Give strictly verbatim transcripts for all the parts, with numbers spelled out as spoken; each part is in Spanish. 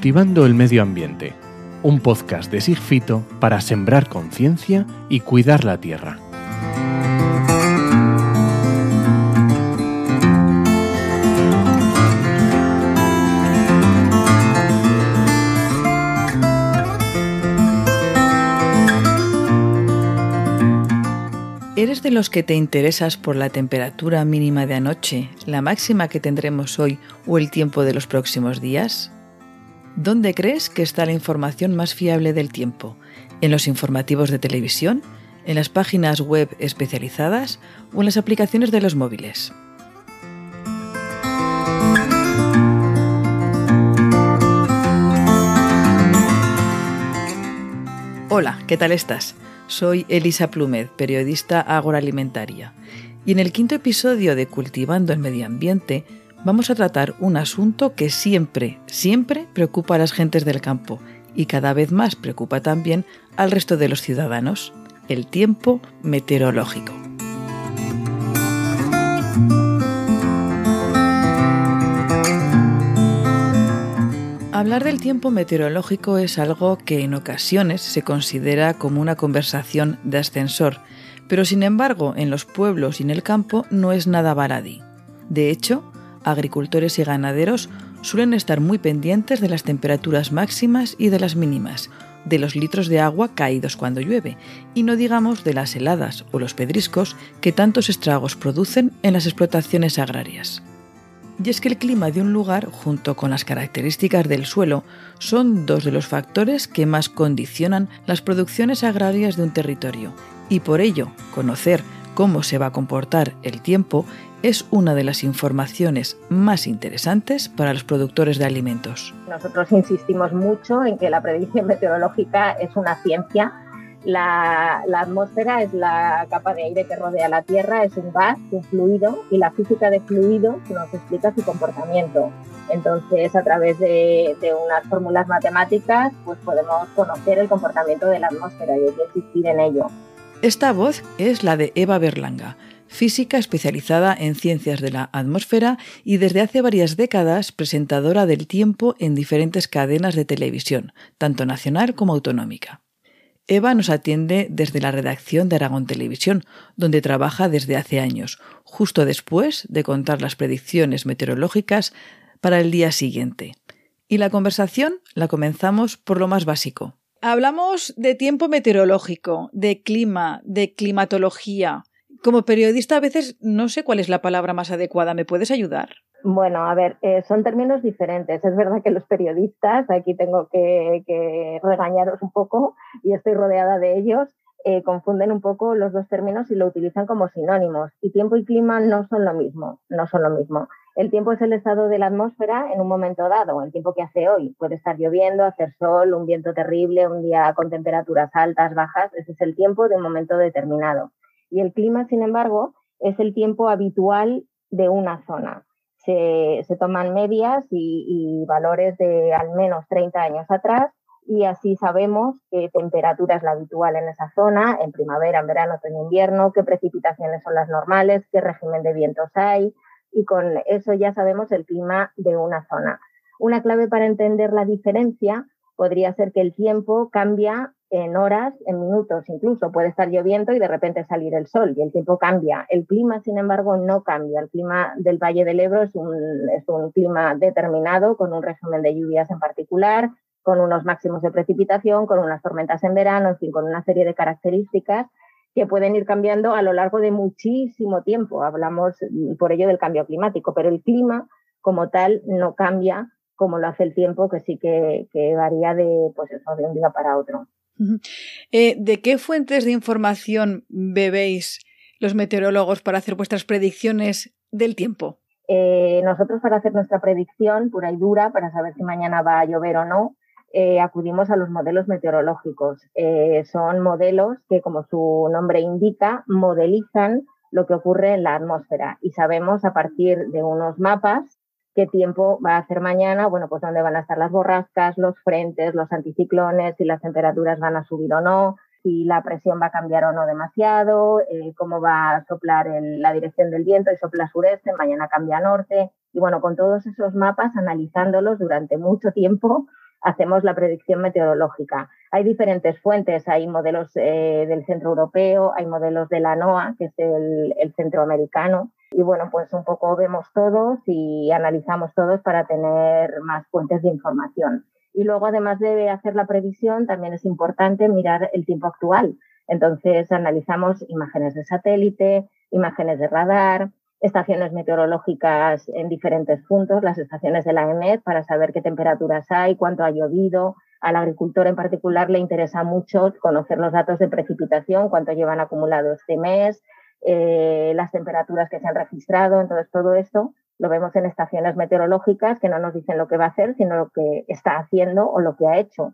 Cultivando el medio ambiente, un podcast de Sigfito para sembrar conciencia y cuidar la tierra. ¿Eres de los que te interesas por la temperatura mínima de anoche, la máxima que tendremos hoy o el tiempo de los próximos días? ¿Dónde crees que está la información más fiable del tiempo? ¿En los informativos de televisión? ¿En las páginas web especializadas? ¿O en las aplicaciones de los móviles? Hola, ¿qué tal estás? Soy Elisa Plúmez, periodista agroalimentaria, y en el quinto episodio de Cultivando el Medio Ambiente vamos a tratar un asunto que siempre, siempre preocupa a las gentes del campo y cada vez más preocupa también al resto de los ciudadanos: el tiempo meteorológico. Hablar del tiempo meteorológico es algo que en ocasiones se considera como una conversación de ascensor, pero sin embargo en los pueblos y en el campo no es nada baladí. De hecho, agricultores y ganaderos suelen estar muy pendientes de las temperaturas máximas y de las mínimas, de los litros de agua caídos cuando llueve, y no digamos de las heladas o los pedriscos que tantos estragos producen en las explotaciones agrarias. Y es que el clima de un lugar, junto con las características del suelo, son dos de los factores que más condicionan las producciones agrarias de un territorio. Y por ello, conocer cómo se va a comportar el tiempo es una de las informaciones más interesantes para los productores de alimentos. Nosotros insistimos mucho en que la predicción meteorológica es una ciencia. La, la atmósfera es la capa de aire que rodea la Tierra, es un gas, un fluido, y la física de fluidos nos explica su comportamiento. Entonces, a través de, de unas fórmulas matemáticas, pues podemos conocer el comportamiento de la atmósfera y hay que insistir en ello. Esta voz es la de Eva Berlanga, física especializada en ciencias de la atmósfera y desde hace varias décadas presentadora del tiempo en diferentes cadenas de televisión, tanto nacional como autonómica. Eva nos atiende desde la redacción de Aragón Televisión, donde trabaja desde hace años, justo después de contar las predicciones meteorológicas para el día siguiente. Y la conversación la comenzamos por lo más básico. Hablamos de tiempo meteorológico, de clima, de climatología. Como periodista a veces no sé cuál es la palabra más adecuada. ¿Me puedes ayudar? Bueno, a ver, eh, son términos diferentes. Es verdad que los periodistas, aquí tengo que, que regañaros un poco y estoy rodeada de ellos, eh, confunden un poco los dos términos y lo utilizan como sinónimos. Y tiempo y clima no son lo mismo, no son lo mismo. El tiempo es el estado de la atmósfera en un momento dado, el tiempo que hace hoy. Puede estar lloviendo, hacer sol, un viento terrible, un día con temperaturas altas, bajas. Ese es el tiempo de un momento determinado. Y el clima, sin embargo, es el tiempo habitual de una zona. Se, se toman medias y, y valores de al menos treinta años atrás y así sabemos qué temperatura es la habitual en esa zona, en primavera, en verano, en invierno, qué precipitaciones son las normales, qué régimen de vientos hay, y con eso ya sabemos el clima de una zona. Una clave para entender la diferencia podría ser que el tiempo cambia en horas, en minutos, incluso puede estar lloviendo y de repente salir el sol y el tiempo cambia. El clima, sin embargo, no cambia. El clima del Valle del Ebro es un, es un clima determinado, con un régimen de lluvias en particular, con unos máximos de precipitación, con unas tormentas en verano, en fin, con una serie de características que pueden ir cambiando a lo largo de muchísimo tiempo. Hablamos por ello del cambio climático, pero el clima como tal no cambia como lo hace el tiempo, que sí que, que varía de, pues eso, de un día para otro. Eh, ¿De qué fuentes de información bebéis los meteorólogos para hacer vuestras predicciones del tiempo? Eh, nosotros, para hacer nuestra predicción pura y dura, para saber si mañana va a llover o no, eh, acudimos a los modelos meteorológicos. Eh, son modelos que, como su nombre indica, modelizan lo que ocurre en la atmósfera y sabemos a partir de unos mapas qué tiempo va a hacer mañana, bueno, pues dónde van a estar las borrascas, los frentes, los anticiclones, si las temperaturas van a subir o no, si la presión va a cambiar o no demasiado, eh, cómo va a soplar el, la dirección del viento, y sopla sureste, mañana cambia norte. Y bueno, con todos esos mapas, analizándolos durante mucho tiempo, hacemos la predicción meteorológica. Hay diferentes fuentes, hay modelos eh, del Centro Europeo, hay modelos de la NOAA, que es el, el Centro Americano, y bueno, pues un poco vemos todos y analizamos todos para tener más fuentes de información. Y luego, además de hacer la previsión, también es importante mirar el tiempo actual. Entonces, analizamos imágenes de satélite, imágenes de radar, estaciones meteorológicas en diferentes puntos, las estaciones de la E M E T para saber qué temperaturas hay, cuánto ha llovido. Al agricultor en particular le interesa mucho conocer los datos de precipitación, cuánto llevan acumulado este mes, eh, las temperaturas que se han registrado. Entonces, todo esto lo vemos en estaciones meteorológicas que no nos dicen lo que va a hacer, sino lo que está haciendo o lo que ha hecho.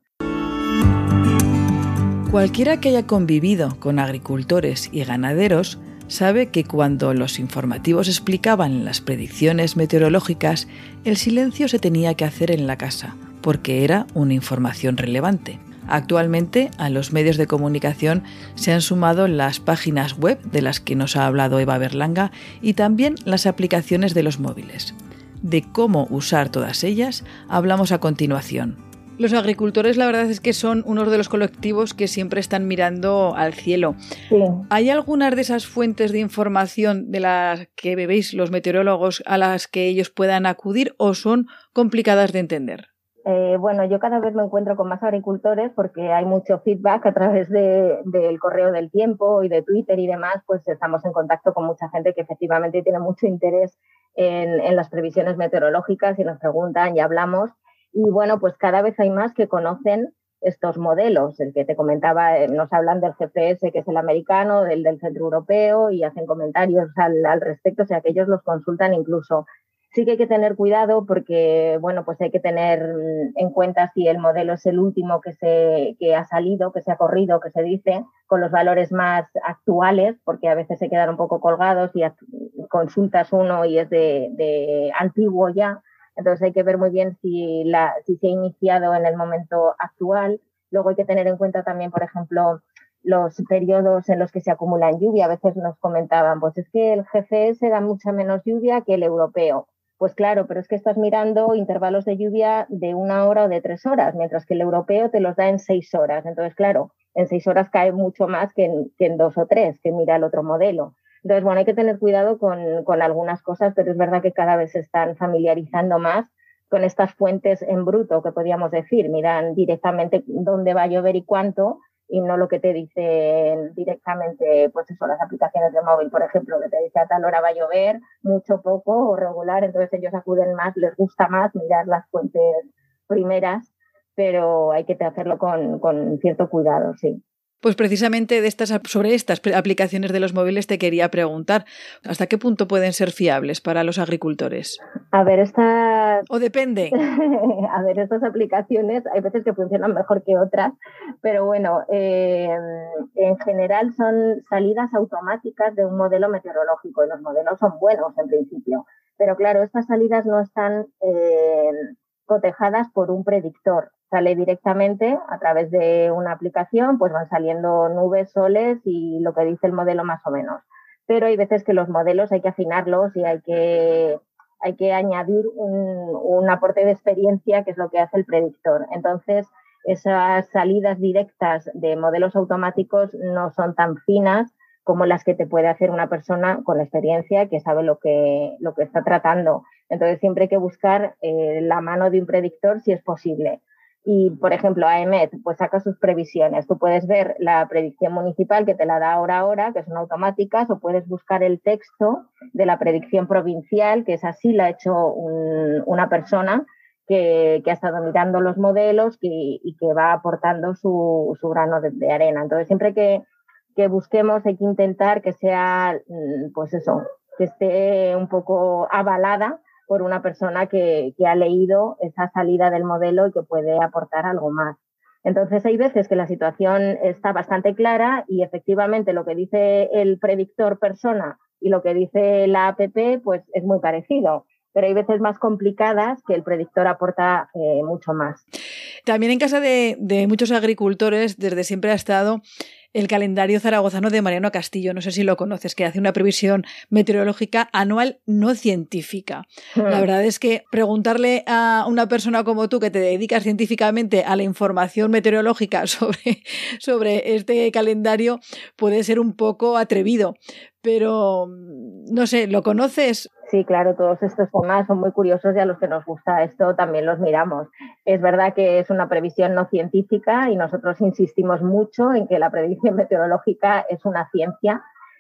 Cualquiera que haya convivido con agricultores y ganaderos sabe que cuando los informativos explicaban las predicciones meteorológicas, el silencio se tenía que hacer en la casa, porque era una información relevante. Actualmente, a los medios de comunicación se han sumado las páginas web de las que nos ha hablado Eva Berlanga y también las aplicaciones de los móviles. De cómo usar todas ellas hablamos a continuación. Los agricultores, la verdad es que son uno de los colectivos que siempre están mirando al cielo. Sí. ¿Hay algunas de esas fuentes de información de las que bebéis los meteorólogos a las que ellos puedan acudir o son complicadas de entender? Eh, bueno, yo cada vez me encuentro con más agricultores porque hay mucho feedback a través de, del correo del tiempo y de Twitter y demás, pues estamos en contacto con mucha gente que efectivamente tiene mucho interés en, en las previsiones meteorológicas y nos preguntan y hablamos. Y bueno, pues cada vez hay más que conocen estos modelos. El que te comentaba, eh, nos hablan del G P S, que es el americano, del del Centro Europeo, y hacen comentarios al, al respecto, o sea que ellos los consultan incluso. Sí que hay que tener cuidado porque, bueno, pues hay que tener en cuenta si el modelo es el último que se que ha salido, que se ha corrido, que se dice, con los valores más actuales, porque a veces se quedan un poco colgados y consultas uno y es de, de antiguo ya. Entonces hay que ver muy bien si, la, si se ha iniciado en el momento actual. Luego hay que tener en cuenta también, por ejemplo, los periodos en los que se acumulan lluvia. A veces nos comentaban, pues es que el G P S da mucha menos lluvia que el europeo. Pues claro, pero es que estás mirando intervalos de lluvia de una hora o de tres horas, mientras que el europeo te los da en seis horas. Entonces, claro, en seis horas cae mucho más que en, que en dos o tres, que mira el otro modelo. Entonces, bueno, hay que tener cuidado con, con algunas cosas, pero es verdad que cada vez se están familiarizando más con estas fuentes en bruto, que podríamos decir, miran directamente dónde va a llover y cuánto, y no lo que te dicen directamente, pues eso, las aplicaciones de móvil, por ejemplo, que te dice a tal hora va a llover, mucho, poco o regular. Entonces ellos acuden más, les gusta más mirar las fuentes primeras, pero hay que hacerlo con, con cierto cuidado, sí. Pues precisamente de estas, sobre estas aplicaciones de los móviles te quería preguntar, ¿hasta qué punto pueden ser fiables para los agricultores? A ver, estas... ¿O depende? A ver, estas aplicaciones hay veces que funcionan mejor que otras, pero bueno, eh, en general son salidas automáticas de un modelo meteorológico y los modelos son buenos en principio, pero claro, estas salidas no están eh, cotejadas por un predictor. Sale directamente a través de una aplicación, pues van saliendo nubes, soles y lo que dice el modelo más o menos. Pero hay veces que los modelos hay que afinarlos y hay que, hay que añadir un, un aporte de experiencia, que es lo que hace el predictor. Entonces, esas salidas directas de modelos automáticos no son tan finas como las que te puede hacer una persona con experiencia que sabe lo que, lo que está tratando. Entonces, siempre hay que buscar eh, la mano de un predictor si es posible. Y, por ejemplo, A E M E T pues saca sus previsiones. Tú puedes ver la predicción municipal que te la da hora a hora, que son automáticas, o puedes buscar el texto de la predicción provincial, que es así, la ha hecho un, una persona que, que ha estado mirando los modelos que, y que va aportando su, su grano de, de arena. Entonces, siempre que, que busquemos hay que intentar que sea, pues eso, que esté un poco avalada por una persona que, que ha leído esa salida del modelo y que puede aportar algo más. Entonces, hay veces que la situación está bastante clara y efectivamente lo que dice el predictor persona y lo que dice la app, pues es muy parecido. Pero hay veces más complicadas que el predictor aporta eh, mucho más. También en casa de, de muchos agricultores desde siempre ha estado el calendario zaragozano de Mariano Castillo, no sé si lo conoces, que hace una previsión meteorológica anual no científica. La verdad es que preguntarle a una persona como tú que te dedicas científicamente a la información meteorológica sobre, sobre este calendario puede ser un poco atrevido, pero no sé, ¿lo conoces? Sí, claro, todos estos temas son muy curiosos y a los que nos gusta esto también los miramos. Es verdad que es una previsión no científica y nosotros insistimos mucho en que la predicción meteorológica es una ciencia.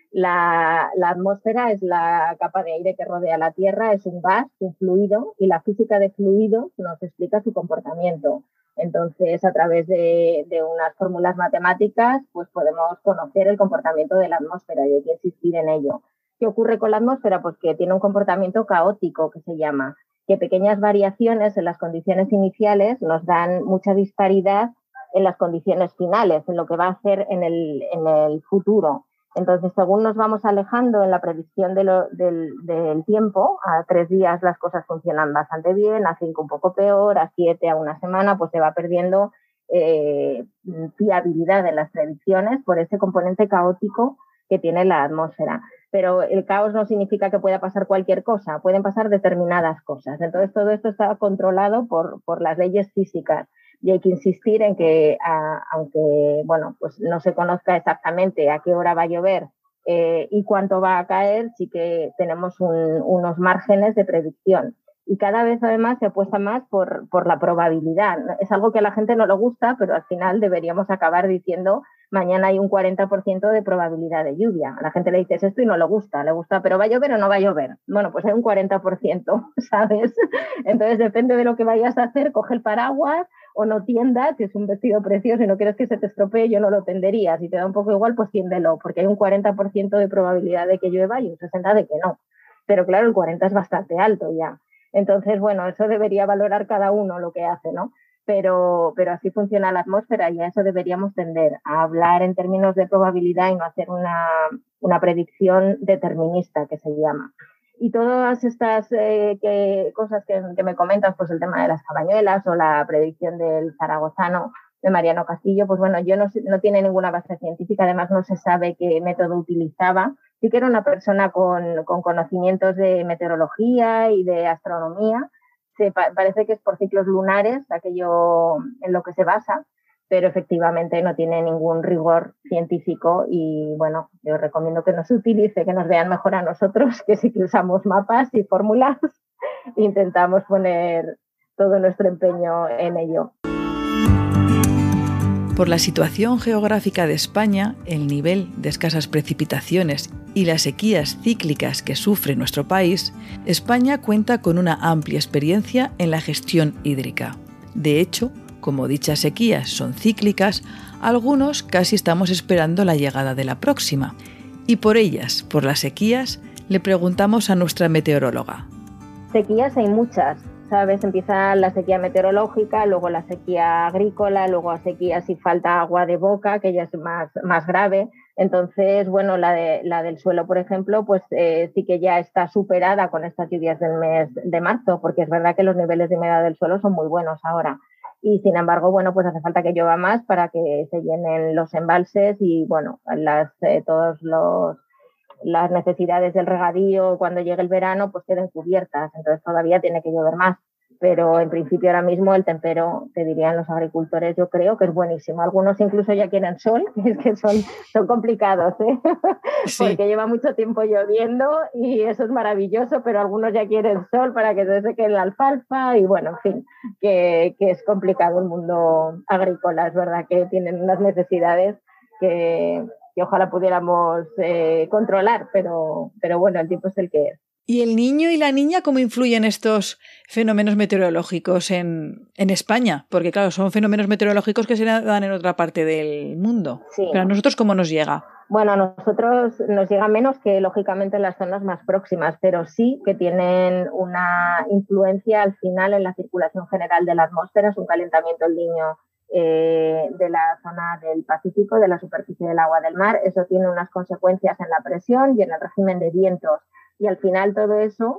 La, la atmósfera es la capa de aire que rodea la Tierra, es un gas, un fluido, y la física de fluidos nos explica su comportamiento. Entonces, a través de, de unas fórmulas matemáticas, pues podemos conocer el comportamiento de la atmósfera y hay que insistir en ello. ¿Qué ocurre con la atmósfera? Pues que tiene un comportamiento caótico, que se llama, que pequeñas variaciones en las condiciones iniciales nos dan mucha disparidad en las condiciones finales, en lo que va a hacer en el, en el futuro. Entonces, según nos vamos alejando en la predicción de lo, del, del tiempo, a tres días las cosas funcionan bastante bien, a cinco un poco peor, a siete, a una semana, pues se va perdiendo eh, fiabilidad en las predicciones por ese componente caótico que tiene la atmósfera. Pero el caos no significa que pueda pasar cualquier cosa, pueden pasar determinadas cosas. Entonces, todo esto está controlado por, por las leyes físicas y hay que insistir en que, a, aunque bueno, pues no se conozca exactamente a qué hora va a llover eh, y cuánto va a caer, sí que tenemos un, unos márgenes de predicción. Y cada vez, además, se apuesta más por, por la probabilidad. Es algo que a la gente no le gusta, pero al final deberíamos acabar diciendo mañana hay un cuarenta por ciento de probabilidad de lluvia. A la gente le dices esto y no le gusta, le gusta, pero ¿va a llover o no va a llover? Bueno, pues hay un cuarenta por ciento, ¿sabes? Entonces, depende de lo que vayas a hacer, coge el paraguas o no tiendas, si es un vestido precioso y no quieres que se te estropee, yo no lo tendería. Si te da un poco igual, pues tiéndelo, porque hay un cuarenta por ciento de probabilidad de que llueva y un sesenta por ciento de que no. Pero claro, el cuarenta por ciento es bastante alto ya. Entonces, bueno, eso debería valorar cada uno lo que hace, ¿no? Pero, pero así funciona la atmósfera y a eso deberíamos tender, a hablar en términos de probabilidad y no hacer una, una predicción determinista, que se llama. Y todas estas eh, que, cosas que, que me comentas, pues el tema de las cabañuelas o la predicción del zaragozano de Mariano Castillo, pues bueno, yo no, no tiene ninguna base científica, además no se sabe qué método utilizaba. Sí que era una persona con, con conocimientos de meteorología y de astronomía. Se pa- parece que es por ciclos lunares, aquello en lo que se basa, pero efectivamente no tiene ningún rigor científico y bueno, yo recomiendo que no se utilice, que nos vean mejor a nosotros, que sí que usamos mapas y fórmulas, intentamos poner todo nuestro empeño en ello. Por la situación geográfica de España, el nivel de escasas precipitaciones y las sequías cíclicas que sufre nuestro país, España cuenta con una amplia experiencia en la gestión hídrica. De hecho, como dichas sequías son cíclicas, algunos casi estamos esperando la llegada de la próxima. Y por ellas, por las sequías, le preguntamos a nuestra meteoróloga. Sequías hay muchas, ¿sabes? Empieza la sequía meteorológica, luego la sequía agrícola, luego la sequía si falta agua de boca, que ya es más, más grave. Entonces, bueno, la, de, la del suelo, por ejemplo, pues eh, sí que ya está superada con estas lluvias del mes de marzo, porque es verdad que los niveles de humedad del suelo son muy buenos ahora. Y sin embargo, bueno, pues hace falta que llueva más para que se llenen los embalses y, bueno, las, eh, todos los las necesidades del regadío cuando llegue el verano pues queden cubiertas, entonces todavía tiene que llover más, pero en principio ahora mismo el tempero, te dirían los agricultores, yo creo que es buenísimo, algunos incluso ya quieren sol, que es que son, son complicados, ¿eh? Sí. Porque lleva mucho tiempo lloviendo y eso es maravilloso, pero algunos ya quieren sol para que se seque la alfalfa y bueno, en fin, que, que es complicado el mundo agrícola, es verdad que tienen unas necesidades que que ojalá pudiéramos eh, controlar, pero, pero bueno, el tiempo es el que es. ¿Y el niño y la niña cómo influyen estos fenómenos meteorológicos en, en España? Porque claro, son fenómenos meteorológicos que se dan en otra parte del mundo. Sí. Pero a nosotros, ¿cómo nos llega? Bueno, a nosotros nos llega menos que, lógicamente, en las zonas más próximas, pero sí que tienen una influencia al final en la circulación general de la atmósfera, es un calentamiento del niño Eh, de la zona del Pacífico, de la superficie del agua del mar. Eso tiene unas consecuencias en la presión y en el régimen de vientos. Y al final todo eso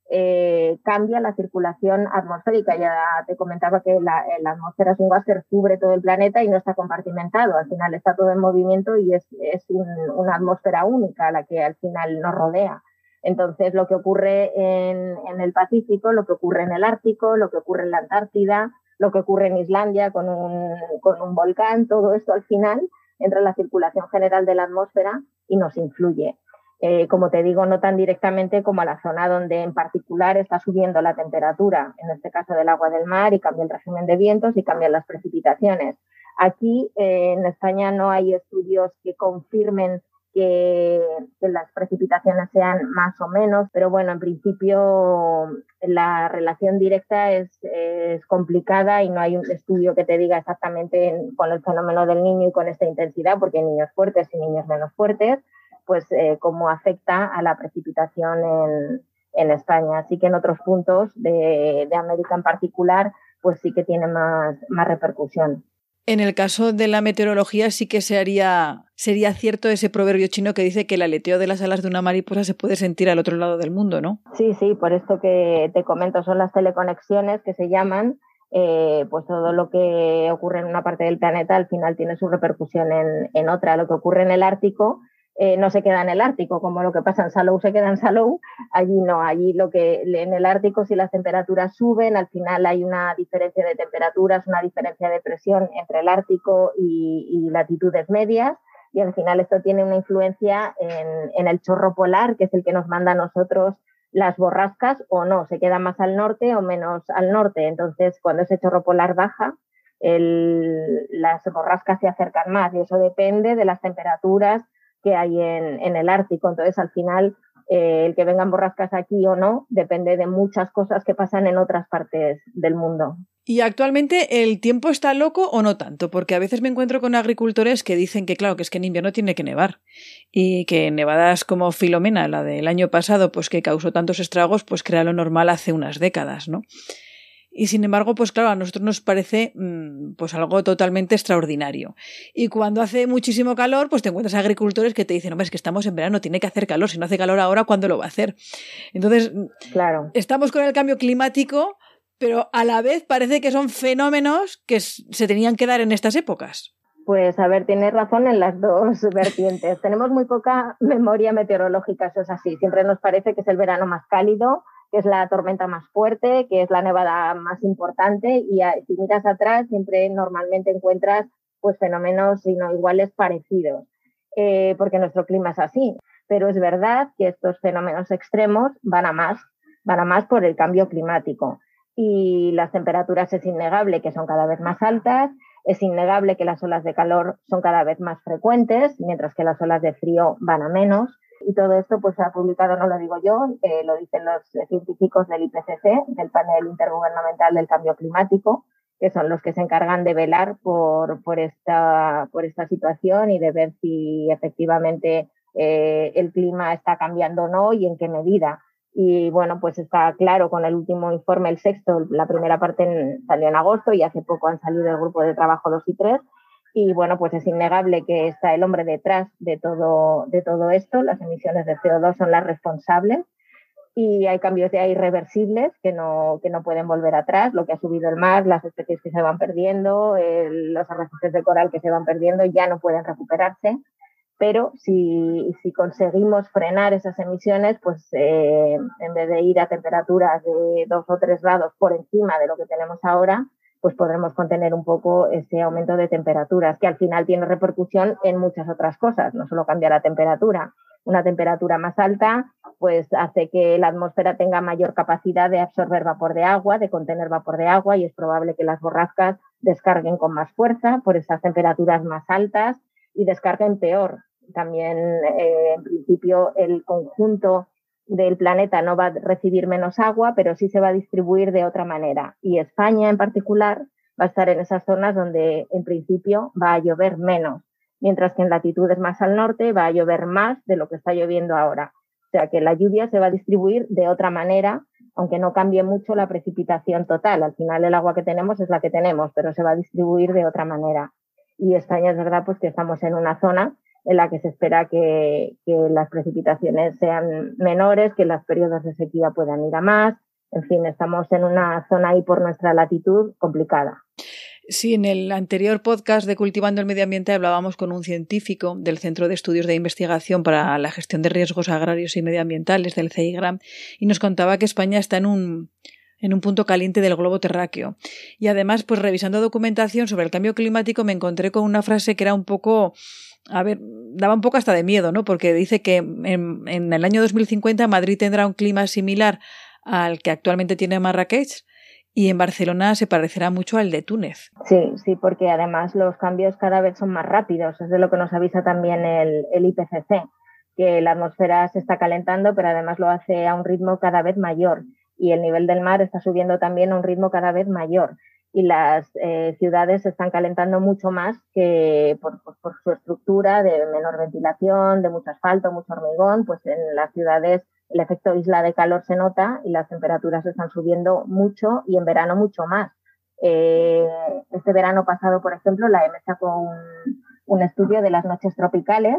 eh, cambia la circulación atmosférica. Ya te comentaba que la, la atmósfera es un gas que cubre todo el planeta y no está compartimentado. Al final está todo en movimiento y es, es un, una atmósfera única la que al final nos rodea. Entonces, lo que ocurre en, en el Pacífico, lo que ocurre en el Ártico, lo que ocurre en la Antártida, lo que ocurre en Islandia con un, con un volcán, todo esto al final entra en la circulación general de la atmósfera y nos influye. Eh, como te digo, no tan directamente como a la zona donde en particular está subiendo la temperatura, en este caso del agua del mar, y cambia el régimen de vientos y cambian las precipitaciones. Aquí eh, en España no hay estudios que confirmen que, que las precipitaciones sean más o menos, pero bueno, en principio la relación directa es, es complicada y no hay un estudio que te diga exactamente en, con el fenómeno del Niño y con esta intensidad, porque hay niños fuertes y niños menos fuertes, pues eh, cómo afecta a la precipitación en, en España. Así que en otros puntos de, de América en particular, pues sí que tiene más, más repercusión. En el caso de la meteorología sí que se haría, sería cierto ese proverbio chino que dice que el aleteo de las alas de una mariposa se puede sentir al otro lado del mundo, ¿no? Sí, sí, por esto que te comento, son las teleconexiones que se llaman, eh, pues todo lo que ocurre en una parte del planeta al final tiene su repercusión en, en otra. Lo que ocurre en el Ártico Eh, no se queda en el Ártico, como lo que pasa en Salou se queda en Salou, allí no, allí lo que en el Ártico si las temperaturas suben, al final hay una diferencia de temperaturas, una diferencia de presión entre el Ártico y, y latitudes medias, y al final esto tiene una influencia en, en el chorro polar, que es el que nos manda a nosotros las borrascas, o no, se queda más al norte o menos al norte. Entonces, cuando ese chorro polar baja, el, las borrascas se acercan más, y eso depende de las temperaturas que hay en, en el Ártico. Entonces, al final, eh, el que vengan borrascas aquí o no depende de muchas cosas que pasan en otras partes del mundo. ¿Y actualmente el tiempo está loco o no tanto? Porque a veces me encuentro con agricultores que dicen que, claro, que es que en invierno tiene que nevar y que nevadas como Filomena, la del año pasado, pues que causó tantos estragos, pues que era lo normal hace unas décadas, ¿no? Y sin embargo, pues claro, a nosotros nos parece mmm, pues algo totalmente extraordinario. Y cuando hace muchísimo calor, pues te encuentras agricultores que te dicen, hombre, es que estamos en verano, tiene que hacer calor. Si no hace calor ahora, ¿cuándo lo va a hacer? Entonces, claro, estamos con el cambio climático, pero a la vez parece que son fenómenos que se tenían que dar en estas épocas. Pues a ver, tienes razón en las dos vertientes. Tenemos muy poca memoria meteorológica, eso es así. Siempre nos parece que es el verano más cálido, que es la tormenta más fuerte, que es la nevada más importante, y si miras atrás siempre normalmente encuentras pues fenómenos si no iguales parecidos, eh, porque nuestro clima es así. Pero es verdad que estos fenómenos extremos van a más, van a más por el cambio climático, y las temperaturas es innegable que son cada vez más altas, es innegable que las olas de calor son cada vez más frecuentes, mientras que las olas de frío van a menos. Y todo esto pues se ha publicado, no lo digo yo, eh, lo dicen los científicos del I P C C, del Panel Intergubernamental del Cambio Climático, que son los que se encargan de velar por, por, esta, por esta situación y de ver si efectivamente eh, el clima está cambiando o no y en qué medida. Y bueno, pues está claro con el último informe, el sexto, la primera parte en, salió en agosto y hace poco han salido el grupo de trabajo dos y tres. Y bueno, pues es innegable que está el hombre detrás de todo, de todo esto. Las emisiones de C O dos son las responsables y hay cambios ya irreversibles que no, que no pueden volver atrás. Lo que ha subido el mar, las especies que se van perdiendo, el, los arrecifes de coral que se van perdiendo ya no pueden recuperarse. Pero si, si conseguimos frenar esas emisiones, pues eh, en vez de ir a temperaturas de dos o tres grados por encima de lo que tenemos ahora, pues podremos contener un poco ese aumento de temperaturas, que al final tiene repercusión en muchas otras cosas, no solo cambia la temperatura. Una temperatura más alta pues hace que la atmósfera tenga mayor capacidad de absorber vapor de agua, de contener vapor de agua, y es probable que las borrascas descarguen con más fuerza por esas temperaturas más altas y descarguen peor. También, eh, en principio, el conjunto del planeta no va a recibir menos agua, pero sí se va a distribuir de otra manera. Y España, en particular, va a estar en esas zonas donde, en principio, va a llover menos, mientras que en latitudes más al norte va a llover más de lo que está lloviendo ahora. O sea que la lluvia se va a distribuir de otra manera, aunque no cambie mucho la precipitación total. Al final el agua que tenemos es la que tenemos, pero se va a distribuir de otra manera. Y España es verdad pues que estamos en una zona en la que se espera que, que las precipitaciones sean menores, que los periodos de sequía puedan ir a más. En fin, estamos en una zona ahí por nuestra latitud complicada. Sí, en el anterior podcast de Cultivando el Medio Ambiente hablábamos con un científico del Centro de Estudios de Investigación para la Gestión de Riesgos Agrarios y Medioambientales, del C I G R A M, y nos contaba que España está en un, en un punto caliente del globo terráqueo. Y además, pues revisando documentación sobre el cambio climático, me encontré con una frase que era un poco... A ver, daba un poco hasta de miedo, ¿no? Porque dice que en, en el año dos mil cincuenta Madrid tendrá un clima similar al que actualmente tiene Marrakech y en Barcelona se parecerá mucho al de Túnez. Sí, sí, porque además los cambios cada vez son más rápidos. Es de lo que nos avisa también el, el I P C C, que la atmósfera se está calentando, pero además lo hace a un ritmo cada vez mayor y el nivel del mar está subiendo también a un ritmo cada vez mayor. Y las eh, ciudades se están calentando mucho más que por, por, por su estructura de menor ventilación, de mucho asfalto, mucho hormigón. Pues en las ciudades el efecto isla de calor se nota y las temperaturas están subiendo mucho y en verano mucho más. Eh, este verano pasado, por ejemplo, la E M E sacó un, un estudio de las noches tropicales,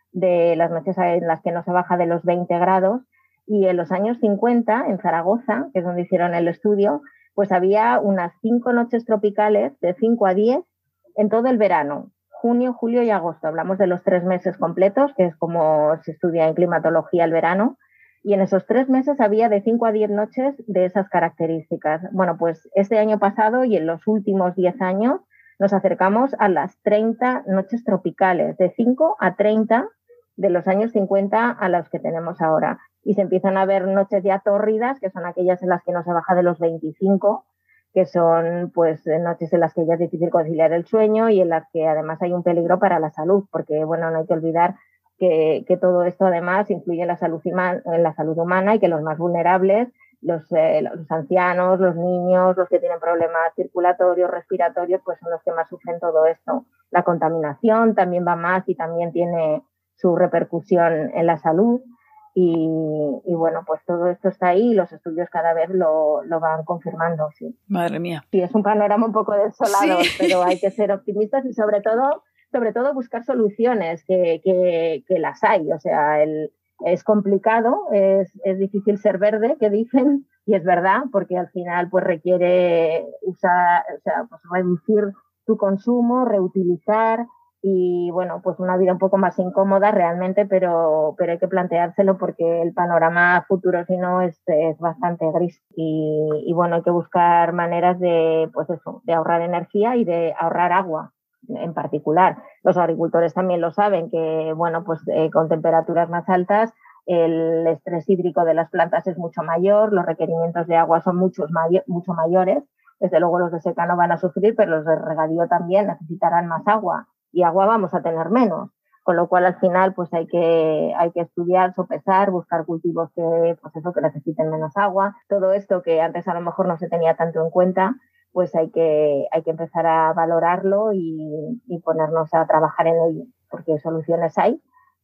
de las noches en las que no se baja de los veinte grados, y en los años cincuenta, en Zaragoza, que es donde hicieron el estudio, pues había unas cinco noches tropicales de cinco a diez en todo el verano, junio, julio y agosto. Hablamos de los tres meses completos, que es como se estudia en climatología el verano, y en esos tres meses había de cinco a diez noches de esas características. Bueno, pues este año pasado y en los últimos diez años nos acercamos a las treinta noches tropicales, de cinco a treinta de los años cincuenta a los que tenemos ahora. Y se empiezan a ver noches ya tórridas, que son aquellas en las que no se baja de los veinticinco, que son pues noches en las que ya es difícil conciliar el sueño y en las que además hay un peligro para la salud, porque bueno, no hay que olvidar que, que todo esto además influye en la salud, en la salud humana y que los más vulnerables, los, eh, los ancianos, los niños, los que tienen problemas circulatorios, respiratorios, pues son los que más sufren todo esto. La contaminación también va más y también tiene su repercusión en la salud. Y, y bueno, pues todo esto está ahí y los estudios cada vez lo, lo van confirmando, sí. Madre mía. Sí, es un panorama un poco desolado, sí. Pero hay que ser optimistas y sobre todo, sobre todo buscar soluciones, que, que, que las hay. O sea, el, es complicado, es, es difícil ser verde, que dicen, y es verdad, porque al final pues requiere usar, o sea, pues reducir tu consumo, reutilizar. Y bueno, pues una vida un poco más incómoda realmente, pero, pero hay que planteárselo porque el panorama futuro si no es, es bastante gris. Y, y bueno, hay que buscar maneras de, pues eso, de ahorrar energía y de ahorrar agua en particular. Los agricultores también lo saben, que bueno, pues eh, con temperaturas más altas el estrés hídrico de las plantas es mucho mayor, los requerimientos de agua son muchos may- mucho mayores. Desde luego los de secano van a sufrir, pero los de regadío también necesitarán más agua. Y agua vamos a tener menos, con lo cual al final pues hay que hay que estudiar, sopesar, buscar cultivos que pues eso que necesiten menos agua. Todo esto que antes a lo mejor no se tenía tanto en cuenta, pues hay que hay que empezar a valorarlo y, y ponernos a trabajar en ello, porque soluciones hay,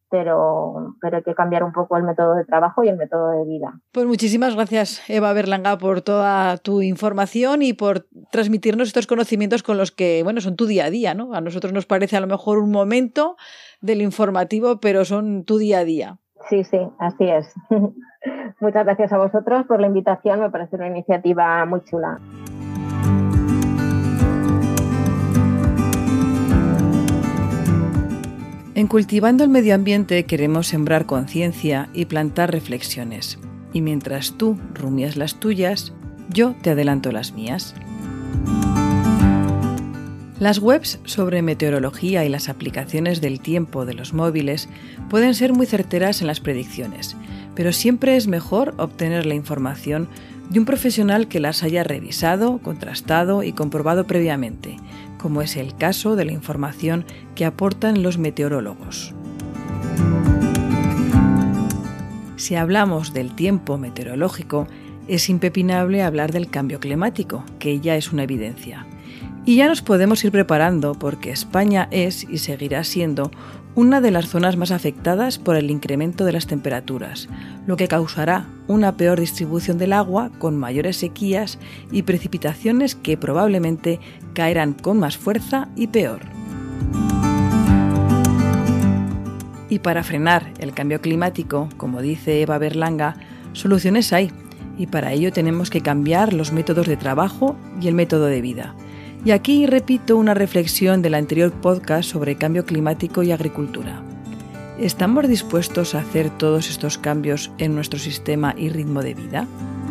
pero, pero hay que cambiar un poco el método de trabajo y el método de vida. Pues muchísimas gracias, Eva Berlanga, por toda tu información y por transmitirnos estos conocimientos con los que, bueno, son tu día a día, ¿no? A nosotros nos parece a lo mejor un momento del informativo, pero son tu día a día. Sí, sí, así es. Muchas gracias a vosotros por la invitación, me parece una iniciativa muy chula. En Cultivando el Medio Ambiente queremos sembrar conciencia y plantar reflexiones. Y mientras tú rumias las tuyas, yo te adelanto las mías. Las webs sobre meteorología y las aplicaciones del tiempo de los móviles pueden ser muy certeras en las predicciones, pero siempre es mejor obtener la información de un profesional que las haya revisado, contrastado y comprobado previamente, como es el caso de la información que aportan los meteorólogos. Si hablamos del tiempo meteorológico, es impepinable hablar del cambio climático, que ya es una evidencia. Y ya nos podemos ir preparando porque España es y seguirá siendo una de las zonas más afectadas por el incremento de las temperaturas, lo que causará una peor distribución del agua con mayores sequías y precipitaciones que probablemente caerán con más fuerza y peor. Y para frenar el cambio climático, como dice Eva Berlanga, soluciones hay, y para ello tenemos que cambiar los métodos de trabajo y el método de vida. Y aquí repito una reflexión del anterior podcast sobre cambio climático y agricultura. ¿Estamos dispuestos a hacer todos estos cambios en nuestro sistema y ritmo de vida?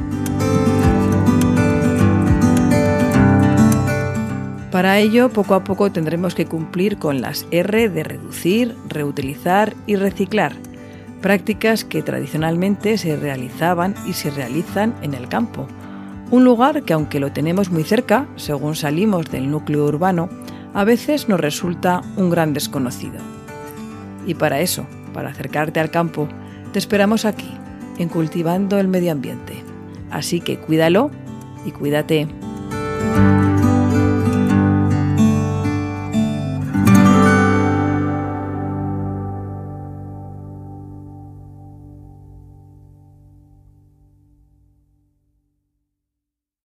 Para ello, poco a poco tendremos que cumplir con las R de reducir, reutilizar y reciclar, prácticas que tradicionalmente se realizaban y se realizan en el campo, un lugar que, aunque lo tenemos muy cerca, según salimos del núcleo urbano, a veces nos resulta un gran desconocido. Y para eso, para acercarte al campo, te esperamos aquí, en Cultivando el Medio Ambiente. Así que cuídalo y cuídate.